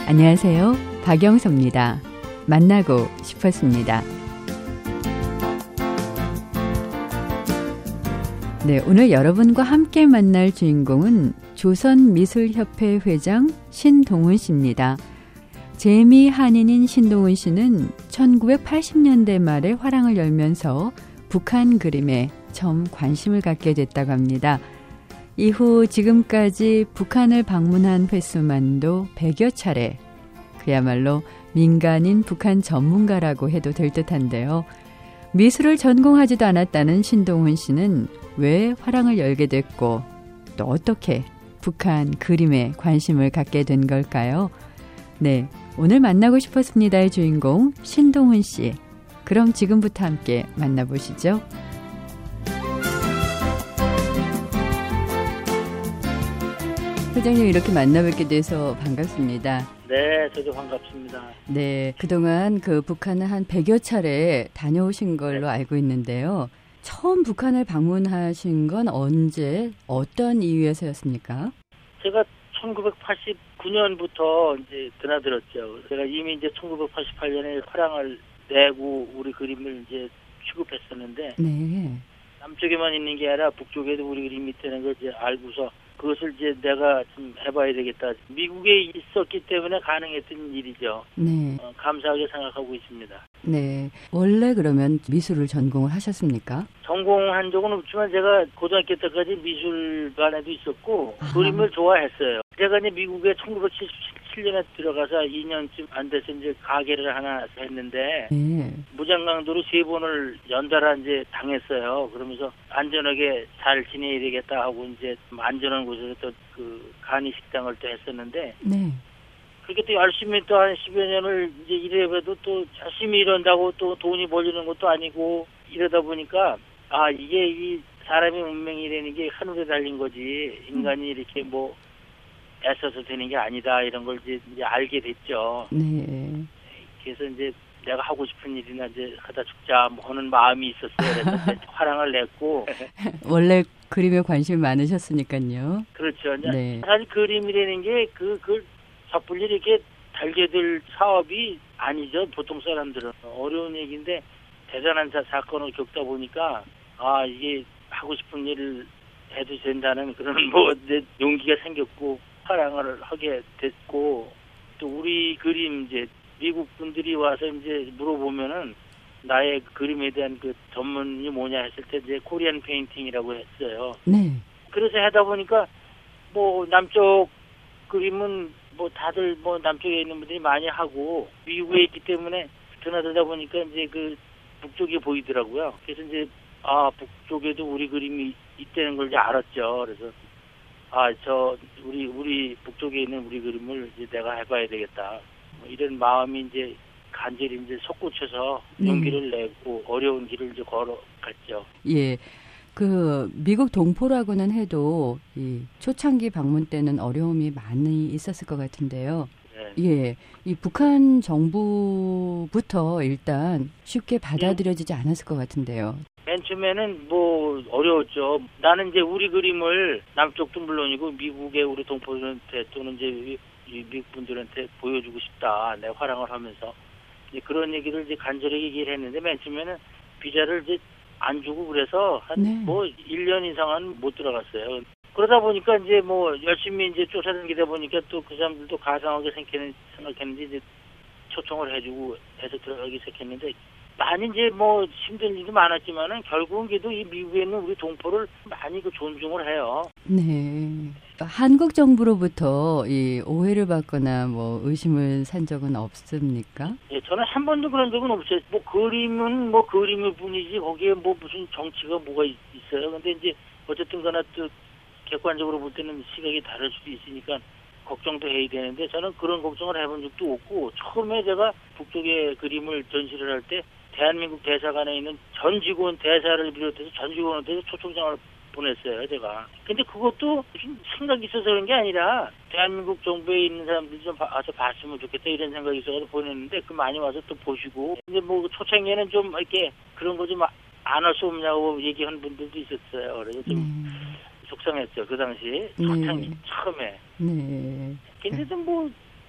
안녕하세요. 박영서입니다. 만나고 싶었습니다. 네, 오늘 여러분과 함께 만날 주인공은 조선미술협회 회장 신동훈 씨입니다. 재미 한인인 신동훈 씨는 1980년대 말에 화랑을 열면서 북한 그림에 처음 관심을 갖게 됐다고 합니다. 이후 지금까지 북한을 방문한 횟수만도 100여 차례. 그야말로 민간인 북한 전문가라고 해도 될 듯한데요. 미술을 전공하지도 않았다는 신동훈 씨는 왜 화랑을 열게 됐고 또 어떻게 북한 그림에 관심을 갖게 된 걸까요? 네, 오늘 만나고 싶었습니다의 주인공 신동훈 씨. 그럼 지금부터 함께 만나보시죠. 회장님 이렇게 만나뵙게 돼서 반갑습니다. 네, 저도 반갑습니다. 네, 그동안 그 북한을 한 100여 차례 다녀오신 걸로 알고 있는데요. 처음 북한을 방문하신 건 언제, 어떤 이유에서였습니까? 제가 1989년부터 이제 드나들었죠. 제가 이미 이제 1988년에 화랑을 내고 우리 그림을 이제 취급했었는데, 네. 남쪽에만 있는 게 아니라 북쪽에도 우리 그림이 있다는 걸 이제 알고서 그것을 이제 내가 좀 해봐야 되겠다. 미국에 있었기 때문에 가능했던 일이죠. 네. 감사하게 생각하고 있습니다. 네. 원래 그러면 미술을 전공을 하셨습니까? 전공한 적은 없지만 제가 고등학교 때까지 미술반에도 있었고 그림을 좋아했어요. 제가 이제 미국에 1977년에 들어가서 2년쯤 안 돼서 이제 가게를 하나 했는데 네. 무장강도로 3번을 연달아 이제 당했어요. 그러면서 안전하게 잘 지내야 되겠다 하고 이제 안전한 곳에서 또 그 간이 식당을 또 했었는데 네. 그렇게 또 열심히 또 한 10여 년을 이제 일해봐도 또 열심히 일한다고 또 돈이 벌리는 것도 아니고 이러다 보니까 아 이게 이 사람의 운명이라는 게 하늘에 달린 거지 인간이 이렇게 뭐 애써서 되는 게 아니다 이런 걸 이제 알게 됐죠. 네. 그래서 이제 내가 하고 싶은 일이나 이제 하다 죽자 뭐 하는 마음이 있었어요. 그래서 화랑을 냈고 원래 그림에 관심이 많으셨으니까요. 그렇죠. 네. 사실 그림이라는 게 그걸 섣불리 이렇게 달게 될 사업이 아니죠. 보통 사람들은 어려운 얘기인데 대단한 사건을 겪다 보니까 아 이게 하고 싶은 일을 해도 된다는 그런 뭐 용기가 생겼고 화랑을 하게 됐고 또 우리 그림 이제 미국 분들이 와서 이제 물어보면은 나의 그림에 대한 그 전문이 뭐냐 했을 때 이제 코리안 페인팅이라고 했어요. 네. 그래서 하다 보니까 뭐 남쪽 그림은 뭐 다들 뭐 남쪽에 있는 분들이 많이 하고 미국에 있기 때문에 드나들다 보니까 이제 그 북쪽이 보이더라고요. 그래서 이제 아 북쪽에도 우리 그림이 있다는 걸 이제 알았죠. 그래서 아 저 우리 북쪽에 있는 우리 그림을 이제 내가 해봐야 되겠다. 뭐 이런 마음이 이제 간절히 이제 솟구쳐서 용기를 내고 어려운 길을 이제 걸어갔죠. 예. 그 미국 동포라고는 해도 이 초창기 방문 때는 어려움이 많이 있었을 것 같은데요. 네. 예. 이 북한 정부부터 일단 쉽게 받아들여지지 않았을 것 같은데요. 맨 처음에는 뭐 어려웠죠. 나는 이제 우리 그림을 남쪽도 물론이고 미국의 우리 동포들한테 또는 이제 미국 분들한테 보여주고 싶다. 내 화랑을 하면서 이제 그런 얘기를 이제 간절하게 얘기를 했는데 맨 처음에는 비자를 이제 안 주고 그래서 한 네. 뭐 1년 이상은 못 들어갔어요. 그러다 보니까 이제 뭐 열심히 이제 쫓아다니다 보니까 또 그 사람들도 가상하게 생각했는데 이제 초청을 해주고 해서 들어가기 시작했는데 많이 이제 뭐 힘든 일도 많았지만은 결국은 그래도 이 미국에 있는 우리 동포를 많이 그 존중을 해요. 네. 한국 정부로부터 이 오해를 받거나 뭐 의심을 산 적은 없습니까? 예, 저는 한 번도 그런 적은 없어요. 뭐 그림은 뭐 그림일 뿐이지 거기에 뭐 무슨 정치가 뭐가 있어요. 근데 이제 어쨌든 거나 또 객관적으로 볼 때는 시각이 다를 수도 있으니까 걱정도 해야 되는데 저는 그런 걱정을 해본 적도 없고 처음에 제가 북쪽의 그림을 전시를 할 때 대한민국 대사관에 있는 전 직원 대사를 비롯해서 전 직원한테 초청장을 보냈어요, 제가. 근데 그것도 무슨 생각이 있어서 그런 게 아니라 대한민국 정부에 있는 사람들이 좀 와서 봤으면 좋겠다 이런 생각이 있어서 보냈는데 그 많이 와서 또 보시고 근데 뭐 초창기에는 좀 이렇게 그런 거 좀 안 할 수 없냐고 얘기하는 분들도 있었어요. 그래서 좀 속상했죠, 그 당시 초창기 처음에. 네. 근데도 뭐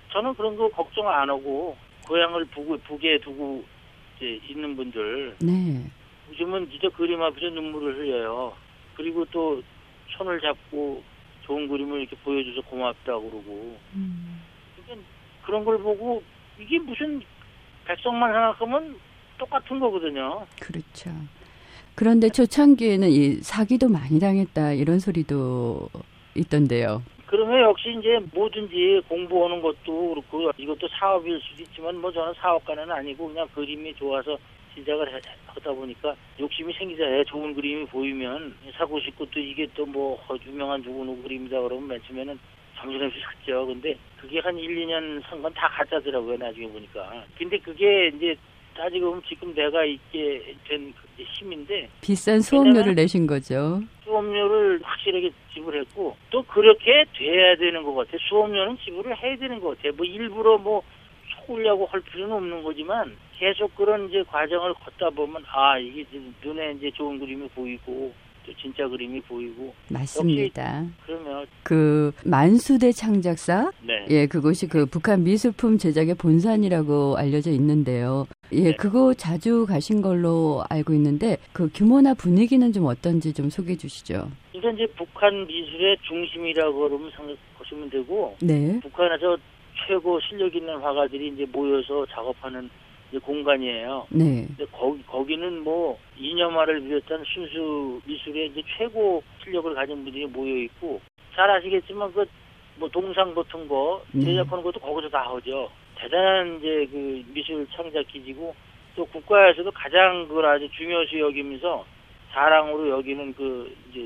저는 그런 거 걱정 안 하고 고향을 북에 두고 이제 있는 분들 네. 요즘은 진짜 그림 앞에서 눈물을 흘려요. 그리고 또 손을 잡고 좋은 그림을 이렇게 보여줘서 고맙다고 그러고 그러니까 그런 걸 보고 이게 무슨 백성만 생각하면 똑같은 거거든요. 그렇죠. 그런데 초창기에는 이 사기도 많이 당했다 이런 소리도 있던데요. 그러면 역시 이제 뭐든지 공부하는 것도 그렇고 이것도 사업일 수도 있지만 뭐 저는 사업가는 아니고 그냥 그림이 좋아서 시작을 하다 보니까 욕심이 생기잖아요. 좋은 그림이 보이면 사고 싶고 또 이게 또 뭐 유명한 누구 그림이다 그러면 맨 처음에는 정신없이 샀죠. 근데 그게 한 1, 2년 산 건 다 가짜더라고요. 나중에 보니까. 근데 그게 이제 따지고 보면 지금 내가 있게 된 힘인데 비싼 수업료를 내신 거죠. 수업료를 확실하게 지불했고 또 그렇게 돼야 되는 것 같아요. 수업료는 지불을 해야 되는 것 같아요. 뭐 일부러 뭐 속으려고 할 필요는 없는 거지만 계속 그런 이제 과정을 걷다 보면 이게 눈에 이제 좋은 그림이 보이고 또 진짜 그림이 보이고 맞습니다. 그러면 그 만수대 창작사 네. 예, 그곳이 그 북한 미술품 제작의 본산이라고 알려져 있는데요. 예, 네. 그거 자주 가신 걸로 알고 있는데 그 규모나 분위기는 좀 어떤지 좀 소개해 주시죠. 이건 이제 북한 미술의 중심이라고 그러면 생각하시면 되고 네. 북한에서 최고 실력 있는 화가들이 이제 모여서 작업하는 이제 공간이에요. 네. 근데 거기는 뭐 이념화를 비롯한 순수 미술의 이제 최고 실력을 가진 분들이 모여 있고 잘 아시겠지만 그 뭐 동상 같은 거 제작하는 것도 거기서 다 하죠. 대단한 이제 그 미술 창작 기지고 또 국가에서도 가장 그걸 아주 중요시 여기면서 자랑으로 여기는 그 이제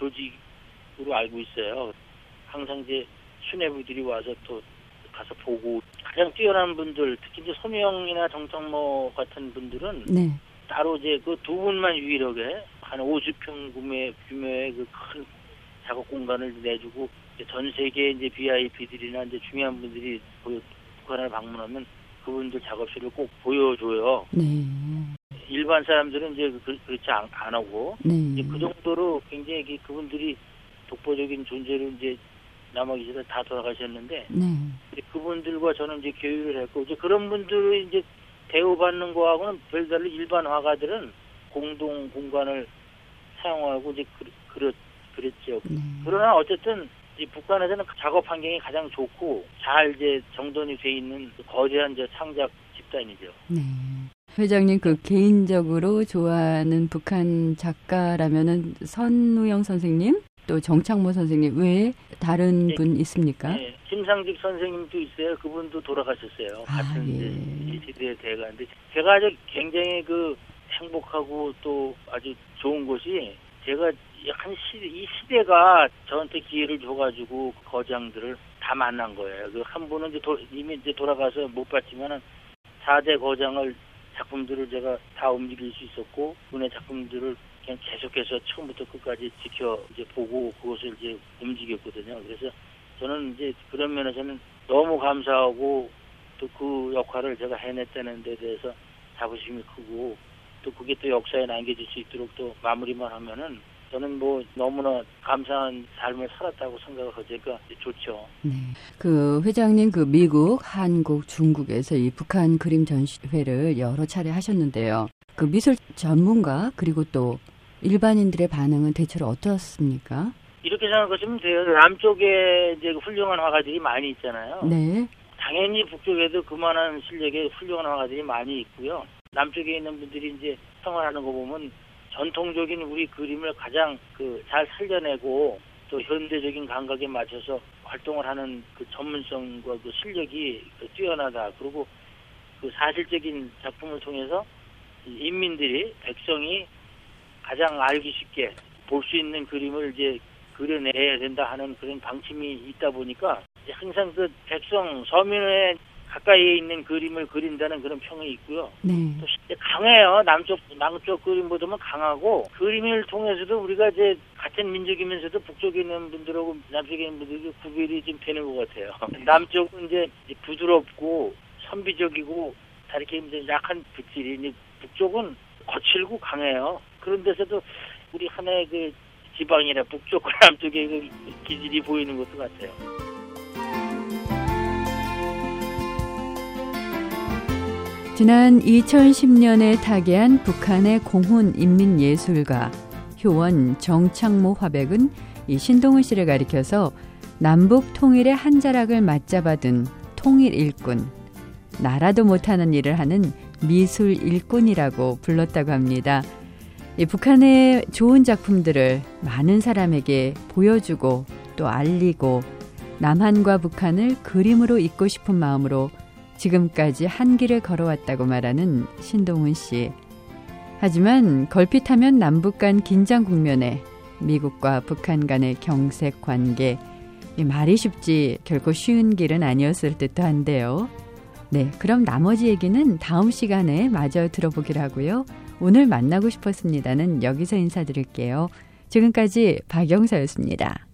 조직으로 알고 있어요. 항상 이제 수뇌부들이 와서 또 가서 보고 가장 뛰어난 분들 특히 이제 소명이나 정창모 같은 분들은 네. 따로 이제 그 두 분만 유일하게 한 50평 규모의 그 큰 작업 공간을 내주고 전 세계 이제 VIP들이나 이제 중요한 분들이 북한을 방문하면 그분들 작업실을 꼭 보여줘요. 네. 일반 사람들은 이제 그렇지 안 하고 네. 이제 그 정도로 굉장히 그분들이 독보적인 존재로 이제 남아 계시다 다 돌아가셨는데 네. 그분들과 저는 이제 교류를 했고 이제 그런 분들이 이제 대우받는 거하고는 별달리 일반 화가들은 공동 공간을 사용하고 이제 그랬죠. 네. 그러나 어쨌든 이 북한에서는 작업 환경이 가장 좋고 잘 이제 정돈이 돼 있는 거대한 이제 창작 집단이죠. 네. 회장님 그 개인적으로 좋아하는 북한 작가라면은 선우영 선생님 또 정창모 선생님 외에 다른 분 있습니까? 네. 김상직 선생님도 있어요. 그분도 돌아가셨어요. 같은 예. 시대의 대가인데 제가 아주 굉장히 그 행복하고 또 아주 좋은 것이 제가 이 시대가 저한테 기회를 줘가지고 그 거장들을 다 만난 거예요. 그 한 분은 이미 돌아가서 못 봤지만은 4대 거장을 작품들을 제가 다 움직일 수 있었고 그분의 작품들을 그냥 계속해서 처음부터 끝까지 이제 보고 그것을 이제 움직였거든요. 그래서 저는 이제 그런 면에서는 너무 감사하고 또 그 역할을 제가 해냈다는 데 대해서 자부심이 크고 또 그게 또 역사에 남겨질 수 있도록 또 마무리만 하면은 저는 뭐 너무나 감사한 삶을 살았다고 생각을 하니까 좋죠. 네. 그 회장님 그 미국, 한국, 중국에서 이 북한 그림 전시회를 여러 차례 하셨는데요. 그 미술 전문가 그리고 또 일반인들의 반응은 대체로 어떻습니까? 이렇게 생각하시면 돼요. 남쪽에 이제 훌륭한 화가들이 많이 있잖아요. 네. 당연히 북쪽에도 그만한 실력의 훌륭한 화가들이 많이 있고요. 남쪽에 있는 분들이 이제 생활하는 거 보면 전통적인 우리 그림을 가장 잘 살려내고 또 현대적인 감각에 맞춰서 활동을 하는 그 전문성과 그 실력이 뛰어나다. 그리고 그 사실적인 작품을 통해서 인민들이 백성이 가장 알기 쉽게 볼 수 있는 그림을 이제 그려내야 된다 하는 그런 방침이 있다 보니까 항상 그 백성 서민의 가까이에 있는 그림을 그린다는 그런 평이 있고요. 네. 또 강해요. 남쪽 그림보다는 강하고 그림을 통해서도 우리가 이제 같은 민족이면서도 북쪽에 있는 분들하고 남쪽에 있는 분들이 구별이 좀 되는 것 같아요. 남쪽은 이제 부드럽고 선비적이고 다 이렇게 이제 약한 붓질이 이제 북쪽은 거칠고 강해요. 그런 데서도 우리 하나의 그 지방이나 북쪽과 남쪽의 그 기질이 보이는 것도 같아요. 지난 2010년에 타계한 북한의 공훈 인민예술가 효원 정창모 화백은 이 신동훈 씨를 가리켜서 남북 통일의 한 자락을 맞잡아둔 통일 일꾼, 나라도 못하는 일을 하는 미술 일꾼이라고 불렀다고 합니다. 이 북한의 좋은 작품들을 많은 사람에게 보여주고 또 알리고 남한과 북한을 그림으로 잇고 싶은 마음으로 지금까지 한 길을 걸어왔다고 말하는 신동훈 씨. 하지만 걸핏하면 남북 간 긴장 국면에 미국과 북한 간의 경색 관계, 말이 쉽지 결코 쉬운 길은 아니었을 듯도 한데요. 네, 그럼 나머지 얘기는 다음 시간에 마저 들어보기로 하고요. 오늘 만나고 싶었습니다는 여기서 인사드릴게요. 지금까지 박영서였습니다.